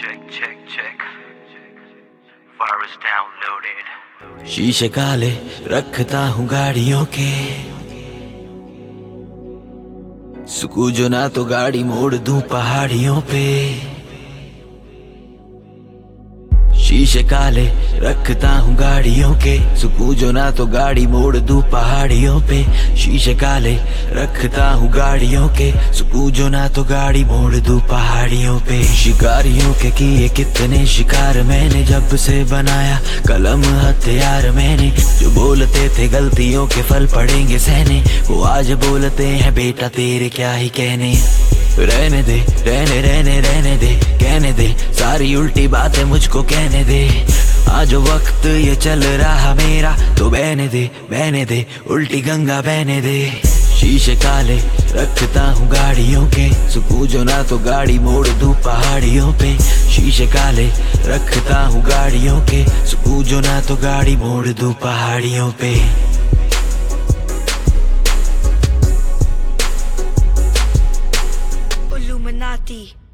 check. Virus downloaded. शीशे काले रखता हूँ गाड़ियों के, सुकून जो ना तो गाड़ी मोड़ दूं पहाड़ियों पे। शीशे काले रखता हूँ गाड़ियों के, सुकून जो ना तो गाड़ी मोड़ दूं पहाड़ियों पे। शीशे काले रखता हूँ गाड़ियों के, सुकून जो ना तो गाड़ी मोड़ दूं पहाड़ियों पे। शिकारियों के किए कितने शिकार मैंने जब से बनाया कलम हथियार मैंने। जो बोलते थे गलतियों के फल पड़ेंगे सहने, वो आज बोलते हैं बेटा तेरे क्या ही कहने। रहने दे रहने दे कहने दे, सारी उल्टी बातें मुझको कहने दे। आज वक्त ये चल रहा मेरा तो बहने दे उल्टी गंगा बहने दे। शीशे काले रखता हूँ गाड़ियों के, सुकून जो ना तो गाड़ी मोड़ दूं पहाड़ियों पे। शीशे काले रखता हूँ गाड़ियों के, सुकून जो ना तो गाड़ी मोड़ दूं पहाड़ियों पे। Illuminati.